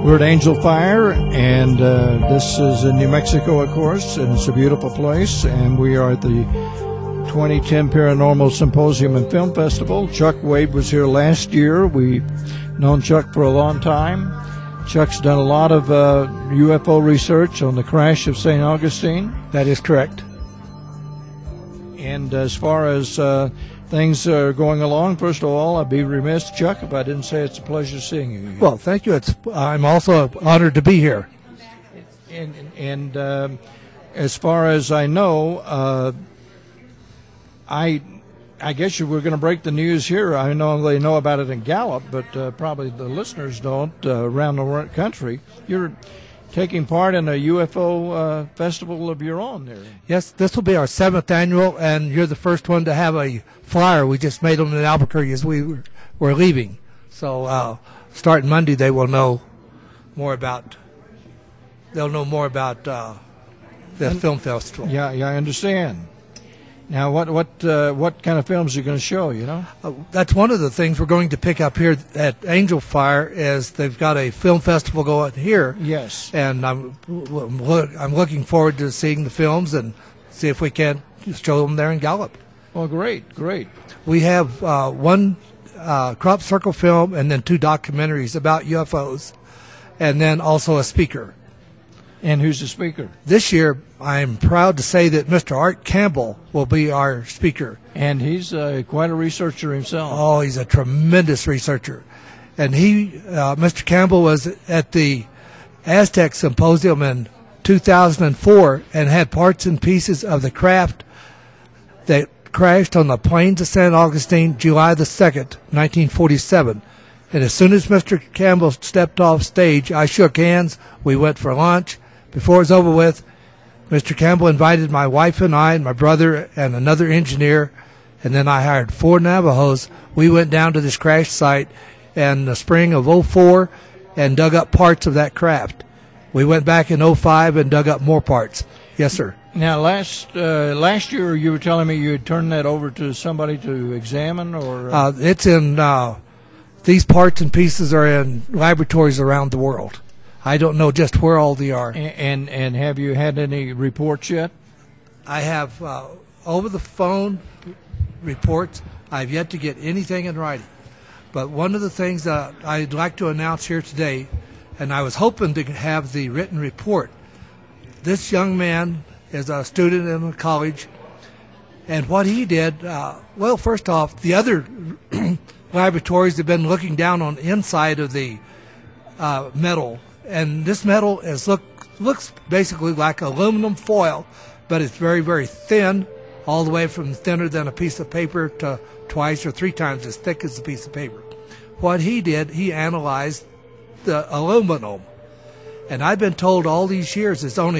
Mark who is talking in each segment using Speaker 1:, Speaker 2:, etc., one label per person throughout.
Speaker 1: We're at Angel Fire, and this is in New Mexico, of course, and it's a beautiful place. And we are at the 2010 Paranormal Symposium and Film Festival. Chuck Wade was here last year. We've known Chuck for a long time. Chuck's done a lot of UFO research on the crash of St. Augustine.
Speaker 2: That is correct.
Speaker 1: And as far as things are going along, first of all, I'd be remiss, Chuck, if I didn't say it's a pleasure seeing you.
Speaker 2: Well, thank you. I'm also honored to be here.
Speaker 1: And as far as I know, I guess you were going to break the news here. I know they know about it in Gallup, but probably the listeners don't around the country. You're taking part in a UFO festival of your own there.
Speaker 2: Yes, this will be our 7th annual, and you're the first one to have a flyer. We just made them in Albuquerque as we were leaving. So starting Monday, they will know more about. They'll know more about the film festival.
Speaker 1: Yeah, I understand. Now, what kind of films are you going to show, you know?
Speaker 2: That's one of the things we're going to pick up here at Angel Fire is they've got a film festival going here.
Speaker 1: Yes.
Speaker 2: And I'm looking forward to seeing the films and see if we can show them there in Gallup.
Speaker 1: Oh, great.
Speaker 2: We have one crop circle film and then 2 documentaries about UFOs and then also a speaker.
Speaker 1: And who's the speaker?
Speaker 2: This year, I'm proud to say that Mr. Art Campbell will be our speaker.
Speaker 1: And he's quite a researcher himself.
Speaker 2: Oh, he's a tremendous researcher. And Mr. Campbell was at the Aztec Symposium in 2004 and had parts and pieces of the craft that crashed on the plains of St. Augustine July the 2nd, 1947. And as soon as Mr. Campbell stepped off stage, I shook hands. We went for lunch. Before it was over with, Mr. Campbell invited my wife and I and my brother and another engineer, and then I hired 4 Navajos. We went down to this crash site in the spring of '04 and dug up parts of that craft. We went back in '05 and dug up more parts. Yes, sir.
Speaker 1: Now, last year you were telling me you had turned that over to somebody to examine, or
Speaker 2: it's in these parts and pieces are in laboratories around the world. I don't know just where all they are.
Speaker 1: And have you had any reports yet?
Speaker 2: I have over the phone reports. I've yet to get anything in writing. But one of the things that I'd like to announce here today, and I was hoping to have the written report. This young man is a student in a college, and what he did, well, first off, the other laboratories have been looking down on the inside of the metal. And this metal looks basically like aluminum foil, but it's very, very thin, all the way from thinner than a piece of paper to twice or 3 times as thick as a piece of paper. What he did, he analyzed the aluminum. And I've been told all these years there's only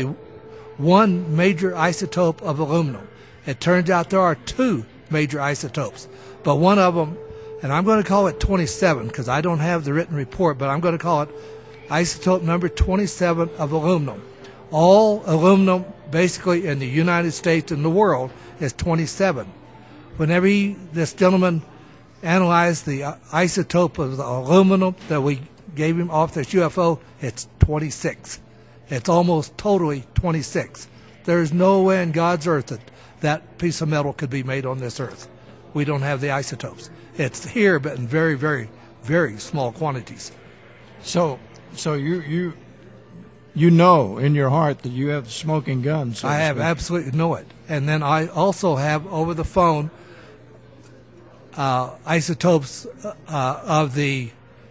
Speaker 2: one major isotope of aluminum. It turns out there are 2 major isotopes, but one of them, and I'm going to call it 27 because I don't have the written report, but I'm going to call it isotope number 27 of aluminum. All aluminum basically in the United States and the world is 27. Whenever this gentleman analyzed the isotope of the aluminum that we gave him off this UFO, it's 26. It's almost totally 26. There's no way in God's earth that that piece of metal could be made on this earth. We don't have the isotopes. It's here, but in very, very, very small quantities.
Speaker 1: So you know in your heart that you have smoking guns. So
Speaker 2: I have absolutely know it. And then I also have over the phone isotopes of the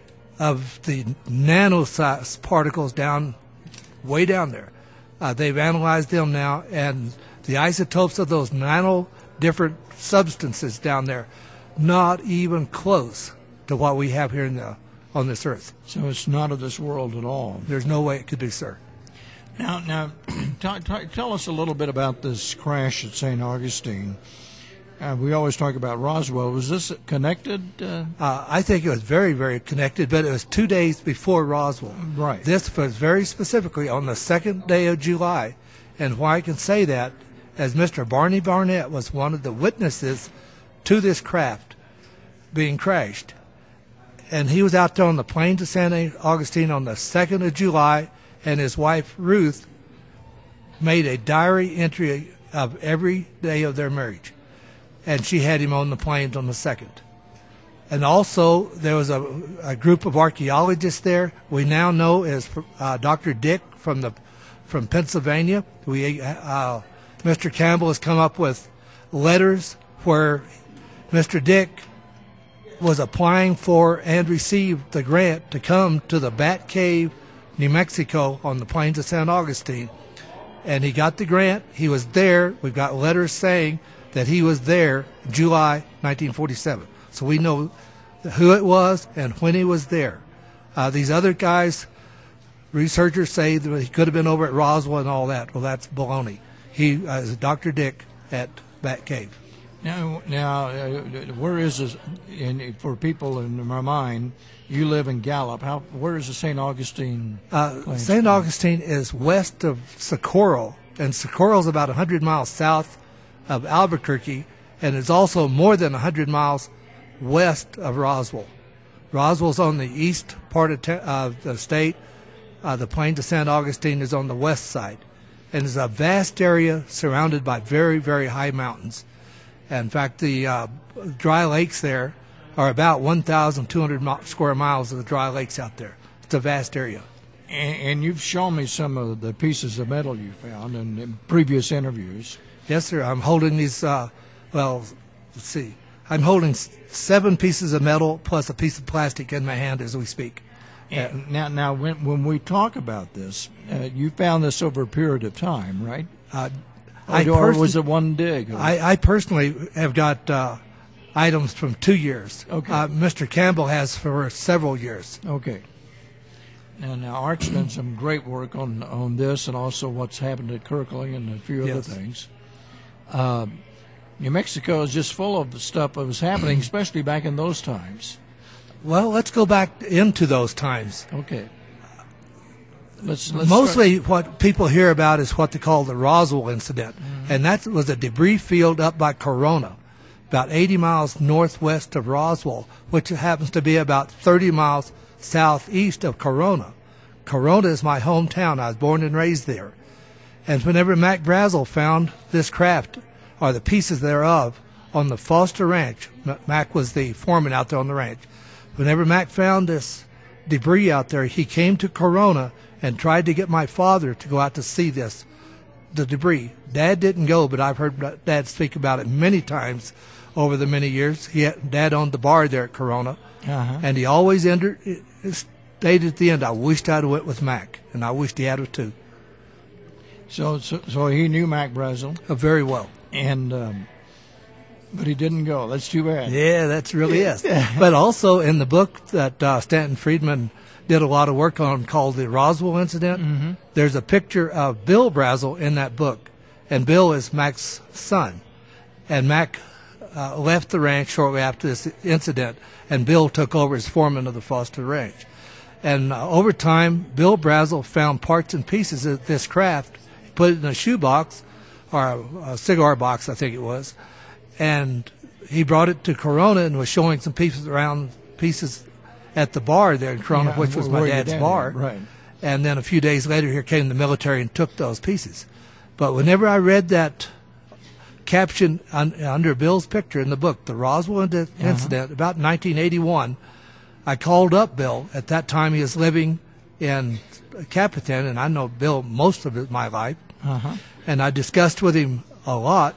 Speaker 2: nanosized particles way down there. They've analyzed them now, and the isotopes of those different substances down there, not even close to what we have here on this earth.
Speaker 1: So it's not of this world at all.
Speaker 2: There's no way it could be, sir.
Speaker 1: Now, tell us a little bit about this crash at St. Augustine. We always talk about Roswell. Was this connected?
Speaker 2: I think it was very, very connected, but it was 2 days before Roswell.
Speaker 1: Right.
Speaker 2: This was very specifically on the 2nd day of July. And why I can say that, as Mr. Barney Barnett was one of the witnesses to this craft being crashed. and he was out there on the plains of San Augustine on the 2nd of July, and his wife, Ruth, made a diary entry of every day of their marriage. And she had him on the plains on the 2nd. And also, there was a group of archaeologists there. We now know as Dr. Dick from Pennsylvania. Mr. Campbell has come up with letters where Mr. Dick was applying for and received the grant to come to the Bat Cave, New Mexico, on the plains of San Augustine. And he got the grant. He was there. We've got letters saying that he was there July 1947. So we know who it was and when he was there. These other guys, researchers say that he could have been over at Roswell and all that. Well, that's baloney. He is Dr. Dick at Bat Cave.
Speaker 1: Now, where is this? For people in my mind, you live in Gallup. Where is the St. Augustine?
Speaker 2: St. Augustine is west of Socorro, and Socorro is about 100 miles south of Albuquerque, and it's also more than 100 miles west of Roswell. Roswell's on the east part of the state. The plains of St. Augustine is on the west side, and it's a vast area surrounded by very, very high mountains. In fact, the dry lakes there are about 1,200 square miles of the dry lakes out there. It's a vast area.
Speaker 1: And you've shown me some of the pieces of metal you found in previous interviews.
Speaker 2: Yes, sir. I'm holding these, let's see. I'm holding 7 pieces of metal plus a piece of plastic in my hand as we speak.
Speaker 1: And now, when we talk about this, you found this over a period of time, right? Or was it one dig?
Speaker 2: I personally have got items from 2 years.
Speaker 1: Okay.
Speaker 2: Mr. Campbell has for several years.
Speaker 1: Okay. And now Art's done some great work on this and also what's happened at Kirkland and a few other things. New Mexico is just full of the stuff that was happening, especially back in those times.
Speaker 2: Well, let's go back into those times.
Speaker 1: Okay.
Speaker 2: Mostly what people hear about is what they call the Roswell incident, and that was a debris field up by Corona, about 80 miles northwest of Roswell, which happens to be about 30 miles southeast of Corona. Corona is my hometown. I was born and raised there. And whenever Mac Brazel found this craft, or the pieces thereof, on the Foster Ranch, Mac was the foreman out there on the ranch. Whenever Mac found this debris out there, he came to Corona and tried to get my father to go out to see the debris. Dad didn't go, but I've heard Dad speak about it many times over the many years. Dad owned the bar there at Corona, and he always stated at the end, "I wished I'd went with Mac," and I wished he had it too.
Speaker 1: So he knew Mac Brazel
Speaker 2: Very well,
Speaker 1: and but he didn't go. That's too bad.
Speaker 2: Yeah, that's really is. But also in the book that Stanton Friedman did a lot of work on, called the Roswell Incident, there's a picture of Bill Brazel in that book, and Bill is Mac's son. And Mac left the ranch shortly after this incident, and Bill took over as foreman of the Foster Ranch. And over time, Bill Brazel found parts and pieces of this craft, put it in a shoebox, or a cigar box, I think it was, and he brought it to Corona and was showing some pieces at the bar there in Corona, which was my dad's bar.
Speaker 1: Right.
Speaker 2: And then a few days later, here came the military and took those pieces. But whenever I read that caption under Bill's picture in the book, the Roswell Incident, about 1981, I called up Bill. At that time, he was living in Capitan, and I know Bill most of my life. And I discussed with him a lot.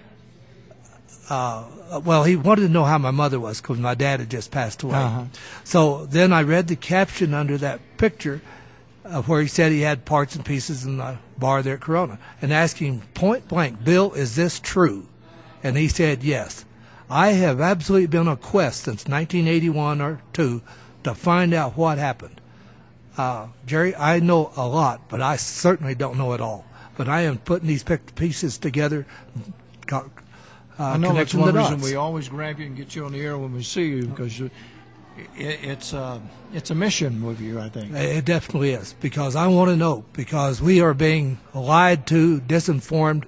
Speaker 2: Well, he wanted to know how my mother was because my dad had just passed away. So then I read the caption under that picture where he said he had parts and pieces in the bar there at Corona, and asked him point blank, "Bill, is this true?" And he said, "Yes. I have absolutely been on a quest since 1981 or 2 to find out what happened. Jerry, I know a lot, but I certainly don't know it all. But I am putting these pieces together."
Speaker 1: I know that's one reason we always grab you and get you on the air when we see you, because it's a mission with you, I think.
Speaker 2: It definitely is, because I want to know, because we are being lied to, disinformed,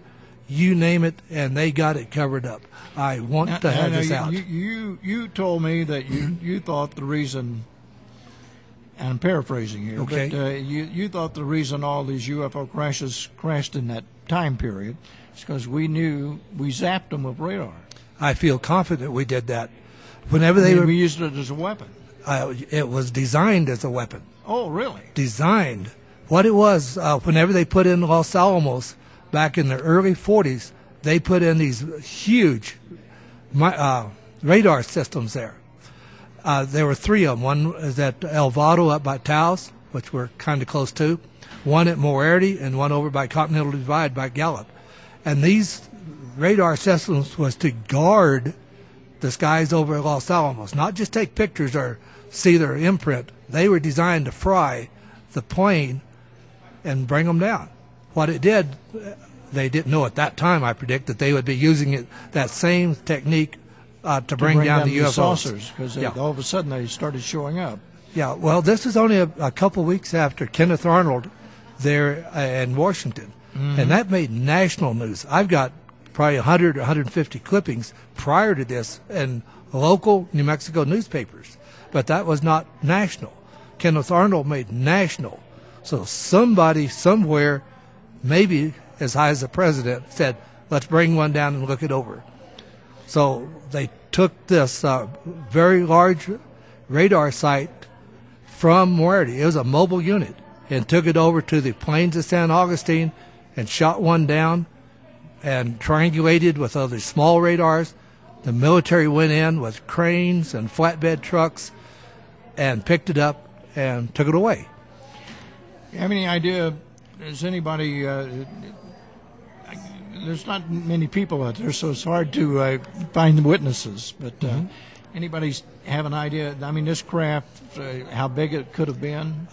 Speaker 2: you name it, and they got it covered up. I want to have this out.
Speaker 1: You told me that you thought the reason, and I'm paraphrasing here,
Speaker 2: Okay.
Speaker 1: but you thought the reason all these UFO crashes crashed in that time period is because we zapped them with radar.
Speaker 2: I feel confident we did that. Whenever they were,
Speaker 1: we used it as a weapon.
Speaker 2: it was designed as a weapon.
Speaker 1: Oh, really?
Speaker 2: Designed. What it was, whenever they put in Los Alamos back in the early 40s, they put in these huge radar systems there. There were three of them. One is at El Vado up by Taos, which we're kind of close to, one at Moerty, and one over by Continental Divide by Gallup. And these radar systems was to guard the skies over Los Alamos, not just take pictures or see their imprint. They were designed to fry the plane and bring them down. What it did, they didn't know at that time, I predict, that they would be using that same technique to bring down the UFOs.
Speaker 1: Saucers, because all of a sudden they started showing up.
Speaker 2: Yeah, well, this is only a couple weeks after Kenneth Arnold there in Washington, and that made national news. I've got probably 100 or 150 clippings prior to this in local New Mexico newspapers, but that was not national. Kenneth Arnold made national. So somebody somewhere, maybe as high as the president, said, let's bring one down and look it over. So they took this very large radar site from Moerty. It was a mobile unit, and took it over to the plains of San Augustine and shot one down and triangulated with other small radars. The military went in with cranes and flatbed trucks and picked it up and took it away.
Speaker 1: You have any idea, is anybody, there's not many people out there, so it's hard to find witnesses, but anybody have an idea, I mean, this craft, how big it could have been?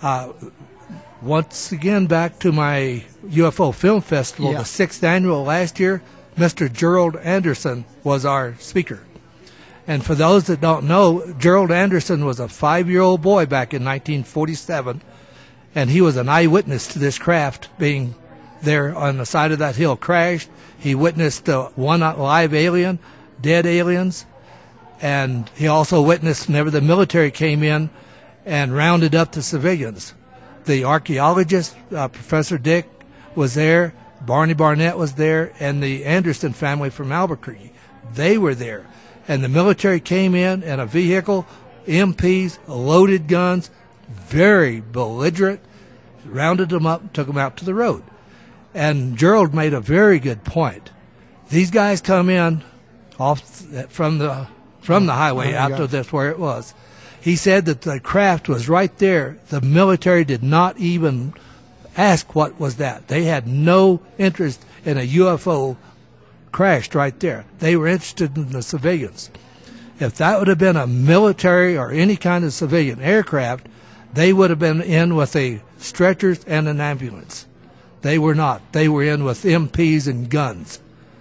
Speaker 2: Once again, back to my UFO Film Festival, the 6th annual last year, Mr. Gerald Anderson was our speaker. And for those that don't know, Gerald Anderson was a 5-year-old boy back in 1947, and he was an eyewitness to this craft being there on the side of that hill crashed. He witnessed one live alien, dead aliens, and he also witnessed whenever the military came in and rounded up the civilians. The archaeologist, Professor Dick, was there. Barney Barnett was there, and the Anderson family from Albuquerque. They were there. And the military came in a vehicle, MPs, loaded guns, very belligerent, rounded them up, took them out to the road. And Gerald made a very good point. These guys come in off from the highway out to this where it was. He said that the craft was right there. The military did not even ask what was that. They had no interest in a UFO crashed right there. They were interested in the civilians. If that would have been a military or any kind of civilian aircraft, they would have been in with a stretchers and an ambulance. They were not. They were in with MPs and guns.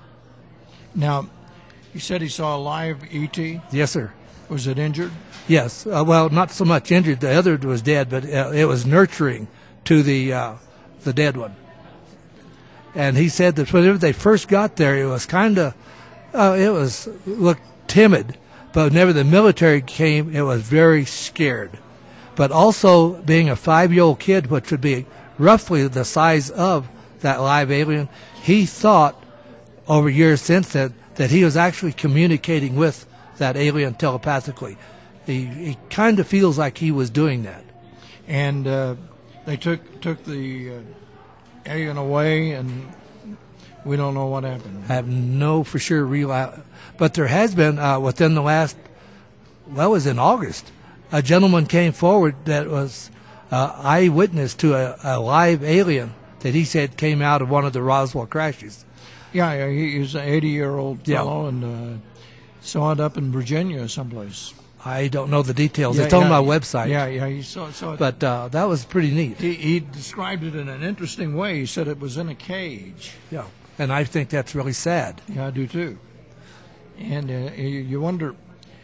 Speaker 1: Now, you said he saw a live ET?
Speaker 2: Yes, sir.
Speaker 1: Was it injured?
Speaker 2: Yes. Well, not so much injured. The other was dead, but it was nurturing to the dead one. And he said that whenever they first got there, it was kind of, looked timid. But whenever the military came, it was very scared. But also, being a 5-year-old kid, which would be roughly the size of that live alien, he thought over years since that he was actually communicating with that alien telepathically. He kind of feels like he was doing that.
Speaker 1: And they took the alien away, and we don't know what happened.
Speaker 2: I have no for sure but there has been within the last, well, it was in August, a gentleman came forward that was eyewitness to a live alien that he said came out of one of the Roswell crashes.
Speaker 1: Yeah, he's an 80-year-old fellow, and saw it up in Virginia someplace.
Speaker 2: I don't know the details. It's on my website.
Speaker 1: Yeah, he saw it.
Speaker 2: But that was pretty neat.
Speaker 1: He described it in an interesting way. He said it was in a cage.
Speaker 2: Yeah, and I think that's really sad.
Speaker 1: Yeah, I do too. And you wonder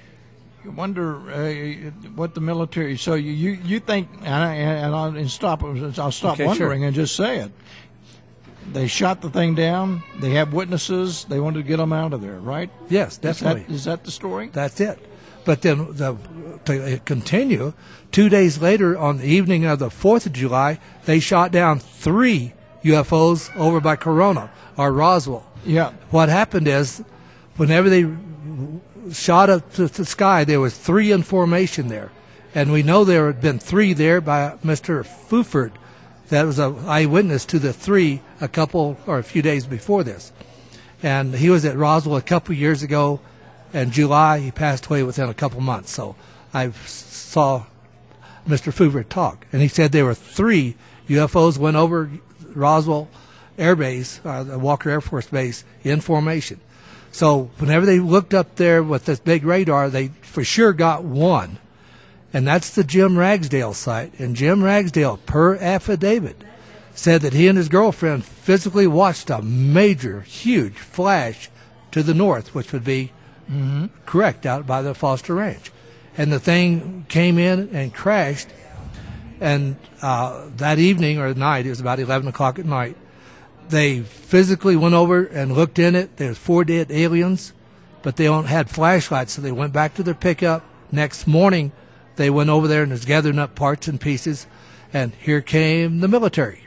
Speaker 1: what the military. So you think, and I'll stop
Speaker 2: Okay,
Speaker 1: wondering
Speaker 2: sure.
Speaker 1: and just say it. They shot the thing down. They have witnesses. They wanted to get them out of there, right?
Speaker 2: Yes, definitely.
Speaker 1: Is that the story?
Speaker 2: That's it. But then to continue, 2 days later, on the evening of the 4th of July, they shot down 3 UFOs over by Corona or Roswell.
Speaker 1: Yeah.
Speaker 2: What happened is, whenever they shot up to the sky, there was 3 in formation there. And we know there had been 3 there by Mr. Fuford. That was an eyewitness to the 3 a few days before this. And he was at Roswell a couple years ago. In July, he passed away within a couple months. So I saw Mr. Fuford talk. And he said there were 3 UFOs went over Roswell Air Base, Walker Air Force Base, in formation. So whenever they looked up there with this big radar, they for sure got 1. And that's the Jim Ragsdale site. And Jim Ragsdale, per affidavit, said that he and his girlfriend physically watched a major, huge flash to the north, which would be correct, out by the Foster Ranch. And the thing came in and crashed. And that evening or night, it was about 11 o'clock at night, they physically went over and looked in it. There was 4 dead aliens, but they had flashlights, so they went back to their pickup. Next morning, they went over there and was gathering up parts and pieces, and here came the military.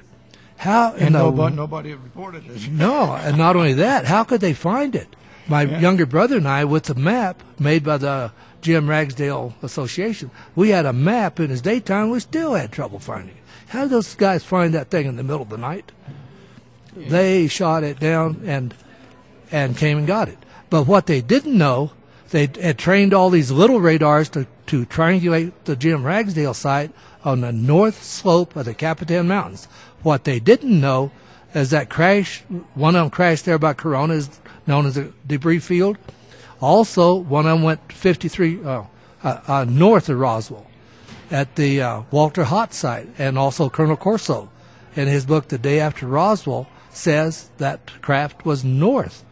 Speaker 1: Nobody reported it.
Speaker 2: No, and not only that, how could they find it? My younger brother and I, with the map made by the Jim Ragsdale Association, we had a map in his daytime. We still had trouble finding it. How did those guys find that thing in the middle of the night? Yeah. They shot it down and came and got it. But what they didn't know, they had trained all these little radars to triangulate the Jim Ragsdale site on the north slope of the Capitan Mountains. What they didn't know is that one of them crashed there by Corona, is known as a debris field. Also, one of them went 53 north of Roswell at the Walter Hott site, and also Colonel Corso, in his book, The Day After Roswell, says that craft was north.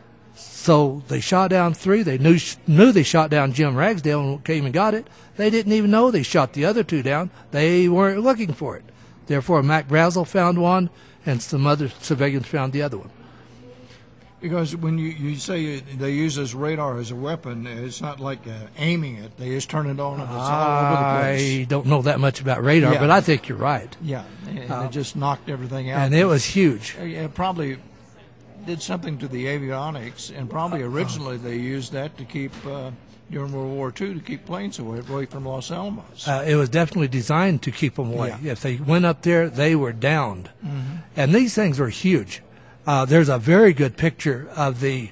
Speaker 2: So they shot down 3. They knew they shot down Jim Ragsdale and came and got it. They didn't even know they shot the other 2 down. They weren't looking for it. Therefore, Mac Brazel found one, and some other civilians found the other one.
Speaker 1: Because when you say they use this radar as a weapon, it's not like aiming it. They just turn it on and it's all over the place.
Speaker 2: I don't know that much about radar, but I think you're right.
Speaker 1: Yeah, and it just knocked everything out.
Speaker 2: And it was huge.
Speaker 1: It probably did something to the avionics, and probably originally they used that to keep, during World War II, to keep planes away from Los Alamos.
Speaker 2: It was definitely designed to keep them away. Yeah. If they went up there, they were downed. Mm-hmm. And these things were huge. There's a very good picture of in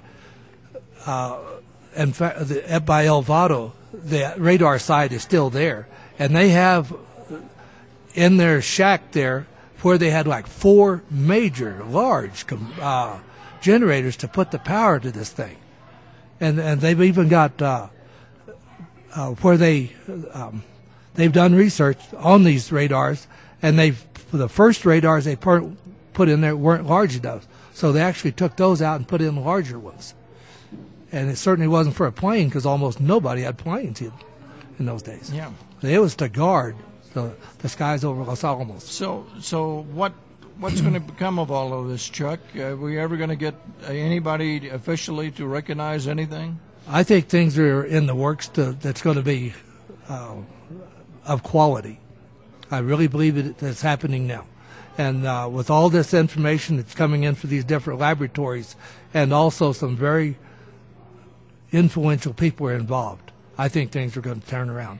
Speaker 2: fact, by El Vado, the radar site is still there. And they have in their shack there where they had like 4 major, large generators to put the power to this thing. And they've even got where they've done research on these radars, and the first radars they put in there weren't large enough. So they actually took those out and put in larger ones. And it certainly wasn't for a plane, because almost nobody had planes in those days.
Speaker 1: Yeah.
Speaker 2: It was to guard the skies over Los Alamos.
Speaker 1: So what's going to become of all of this, Chuck? Are we ever going to get anybody officially to recognize anything?
Speaker 2: I think things are in the works that's going to be of quality. I really believe it's happening now. And with all this information that's coming in for these different laboratories, and also some very influential people are involved, I think things are going to turn around.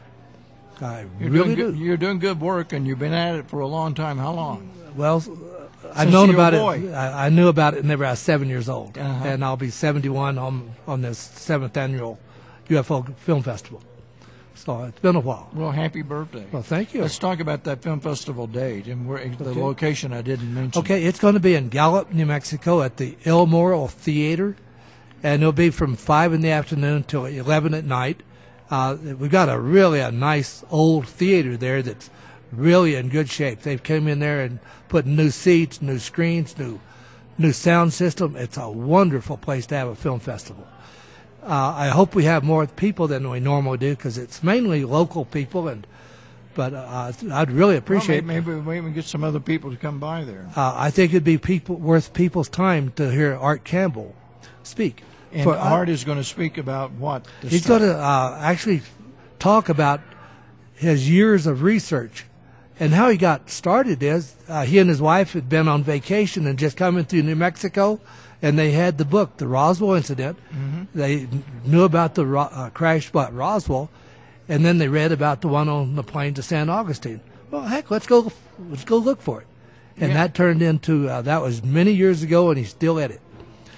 Speaker 1: You're doing good work, and you've been at it for a long time. How long?
Speaker 2: Well, I've known about it. I knew about it whenever I was 7 years old, and I'll be 71 on this 7th annual UFO Film Festival. So it's been a while.
Speaker 1: Well, happy birthday.
Speaker 2: Well, thank you.
Speaker 1: Let's talk about that film festival date and the location I didn't mention.
Speaker 2: Okay, it's going to be in Gallup, New Mexico at the El Moro Theater, and it'll be from 5 in the afternoon till 11 at night. We've got a nice old theater there that's really in good shape. They've come in there and put new seats, new screens, new sound system. It's a wonderful place to have a film festival. I hope we have more people than we normally do, because it's mainly local people, and But I'd really appreciate.
Speaker 1: Well, maybe we can get some other people to come by there.
Speaker 2: I think it'd be worth people's time to hear Art Campbell speak.
Speaker 1: And Art is going to speak about what?
Speaker 2: He's going to actually talk about his years of research. And how he got started is he and his wife had been on vacation and just coming through New Mexico, and they had the book, The Roswell Incident. Mm-hmm. They knew about the crash at Roswell, and then they read about the one on the plane to San Augustine. Well, heck, let's go look for it. And that turned into that was many years ago, and he's still at it.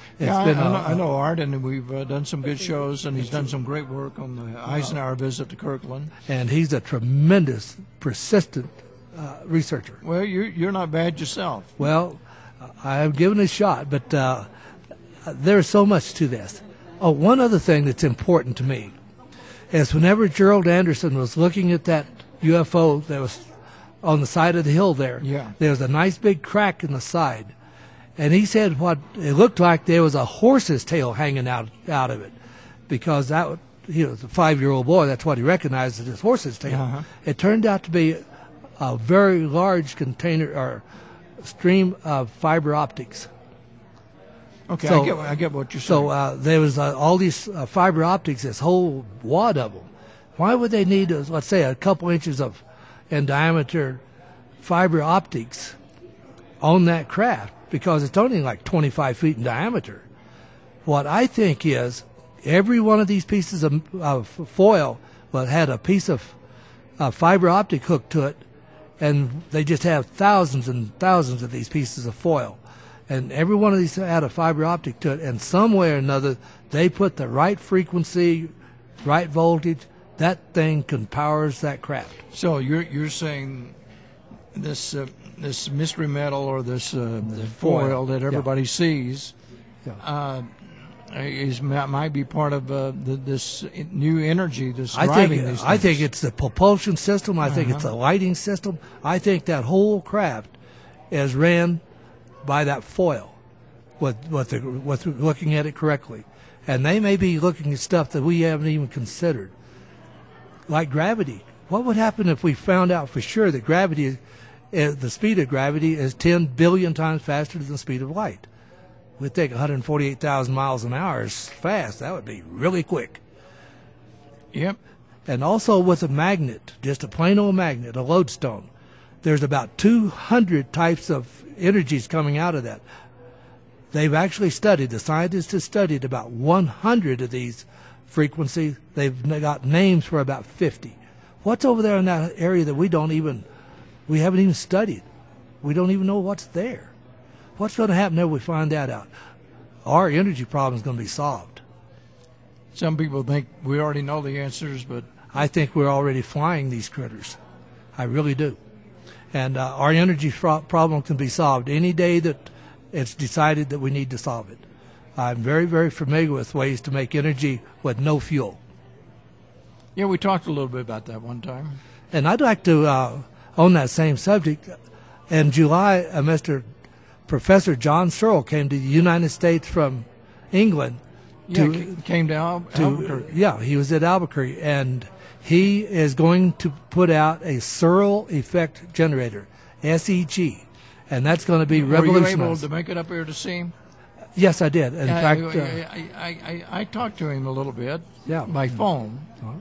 Speaker 1: I know Art, and we've done some good shows, and he's done some great work on the Eisenhower visit to Kirkland.
Speaker 2: And he's a tremendous, persistent researcher.
Speaker 1: Well, you're not bad yourself.
Speaker 2: Well, I've given it a shot, but there's so much to this. Oh, one other thing that's important to me is whenever Gerald Anderson was looking at that UFO that was on the side of the hill there, there was a nice big crack in the side. And he said what it looked like there was a horse's tail hanging out of it, because he was a 5-year-old boy. That's what he recognized as his horse's tail. Uh-huh. It turned out to be a very large container or stream of fiber optics.
Speaker 1: Okay, so, I get what you're saying.
Speaker 2: So there was all these fiber optics, this whole wad of them. Why would they need, let's say, a couple inches in diameter fiber optics on that craft? Because it's only like 25 feet in diameter. What I think is every one of these pieces of foil had a piece of fiber optic hooked to it, and they just have thousands and thousands of these pieces of foil. And every one of these had a fiber optic to it, and some way or another, they put the right frequency, right voltage. That thing can powers that craft.
Speaker 1: So you're saying this mystery metal or this foil that everybody sees might be part of this new energy that's driving these things.
Speaker 2: I think it's the propulsion system. I think it's the lighting system. I think that whole craft is ran by that foil with looking at it correctly. And they may be looking at stuff that we haven't even considered, like gravity. What would happen if we found out for sure that gravity the speed of gravity is 10 billion times faster than the speed of light? We'd think 148,000 miles an hour is fast. That would be really quick.
Speaker 1: Yep.
Speaker 2: And also with a magnet, just a plain old magnet, a lodestone, there's about 200 types of energies coming out of that. They've actually studied, the scientists have studied about 100 of these frequencies. They've got names for about 50. What's over there in that area that we haven't even studied? We don't even know what's there. What's going to happen if we find that out? Our energy problem is going to be solved.
Speaker 1: Some people think we already know the answers, but
Speaker 2: I think we're already flying these critters. I really do. And our energy problem can be solved any day that it's decided that we need to solve it. I'm very, very familiar with ways to make energy with no fuel.
Speaker 1: Yeah, we talked a little bit about that one time.
Speaker 2: And I'd like to, on that same subject, in July, Professor John Searle came to the United States from England.
Speaker 1: Came to Albuquerque.
Speaker 2: Yeah, he was at Albuquerque, and he is going to put out a Searle effect generator, SEG, and that's going to be revolutionary.
Speaker 1: Were you able to make it up here to see him?
Speaker 2: Yes, I did. In fact,
Speaker 1: I talked to him a little bit by phone.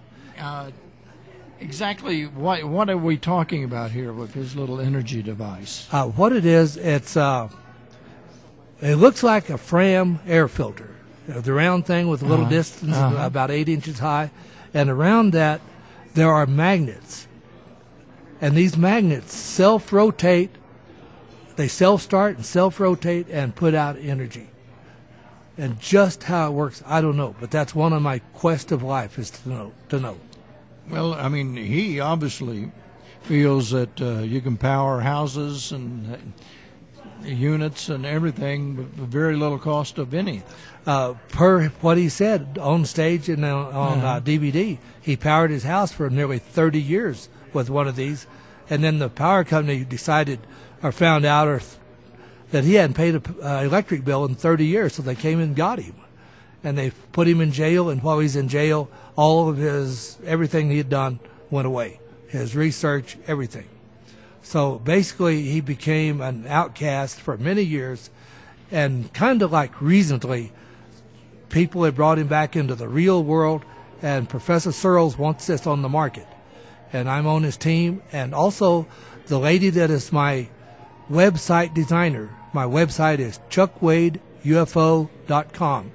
Speaker 1: Exactly what are we talking about here with his little energy device?
Speaker 2: What it is, it looks like a Fram air filter, the round thing with a little distance about 8 inches high, and around that there are magnets, and these magnets self-rotate. They self-start and self-rotate and put out energy. And just how it works, I don't know, but that's one of my quest of life is to know.
Speaker 1: Well, I mean, he obviously feels that you can power houses and units and everything with very little cost of anything.
Speaker 2: Per what he said on stage and on DVD, he powered his house for nearly 30 years with one of these, and then the power company decided or found out that he hadn't paid an electric bill in 30 years, so they came and got him. And they put him in jail, and while he's in jail, all of everything he had done went away. his research, everything. So basically, he became an outcast for many years, and kind of like recently, people have brought him back into the real world, and Professor Searles wants this on the market. And I'm on his team, and also the lady that is my website designer. My website is chuckwadeufo.com.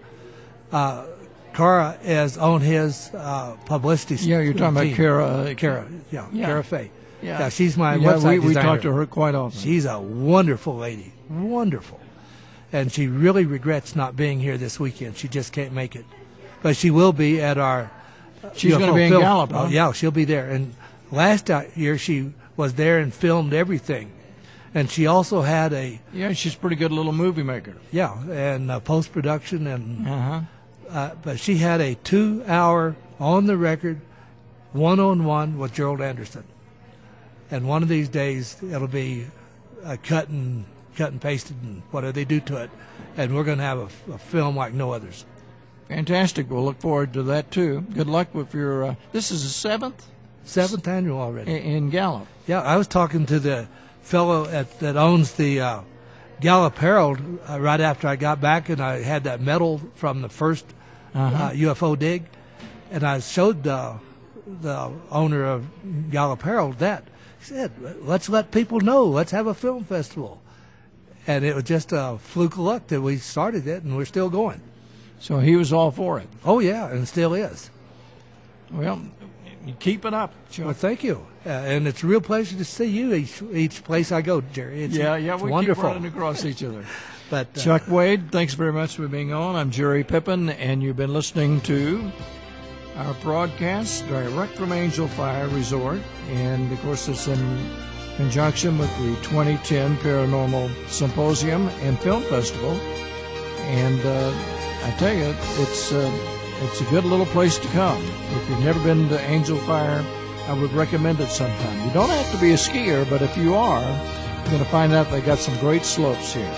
Speaker 2: Cara is on his publicity.
Speaker 1: Yeah, you're talking
Speaker 2: team.
Speaker 1: about Cara.
Speaker 2: Cara Fay.
Speaker 1: Yeah.
Speaker 2: Yeah, she's my website
Speaker 1: we
Speaker 2: designer.
Speaker 1: talk to her quite often.
Speaker 2: She's a wonderful lady, wonderful. And she really regrets not being here this weekend. She just can't make it. But she will be at our...
Speaker 1: She's going to be in Gallup, huh?
Speaker 2: Yeah, she'll be there. And last year she was there and filmed everything. And she also had a...
Speaker 1: Yeah, she's a pretty good little movie maker.
Speaker 2: Yeah, and post-production. And
Speaker 1: Uh-huh.
Speaker 2: but she had a 2-hour, on-the-record, one-on-one with Gerald Anderson. And one of these days, it'll be cut and pasted and whatever they do to it. And we're going to have a film like no others.
Speaker 1: Fantastic. We'll look forward to that, too. Good luck with your... this is the seventh?
Speaker 2: Seventh annual already.
Speaker 1: In Gallup.
Speaker 2: Yeah, I was talking to the fellow that owns the Gallup Herald right after I got back, and I had that medal from the first UFO dig. And I showed the owner of Gallup Herald that. He said, let's let people know. Let's have a film festival. And it was just a fluke of luck that we started it, and we're still going.
Speaker 1: So he was all for it.
Speaker 2: Oh, yeah, and still is.
Speaker 1: Well, you keep it up, Chuck.
Speaker 2: Well, thank you. And it's a real pleasure to see you each place I go, Jerry. It's
Speaker 1: we
Speaker 2: wonderful.
Speaker 1: keep running across each other.
Speaker 2: But
Speaker 1: Chuck Wade, thanks very much for being on. I'm Jerry Pippin, and you've been listening to our broadcast direct from Angel Fire Resort. And, of course, it's in conjunction with the 2010 Paranormal Symposium and Film Festival. And I tell you, it's a good little place to come. If you've never been to Angel Fire, I would recommend it sometime. You don't have to be a skier, but if you are, you're going to find out they got some great slopes here.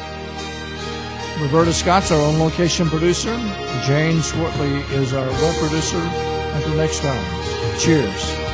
Speaker 1: Roberta Scott's our own location producer. Jane Swartley is our web producer. Until next time, cheers.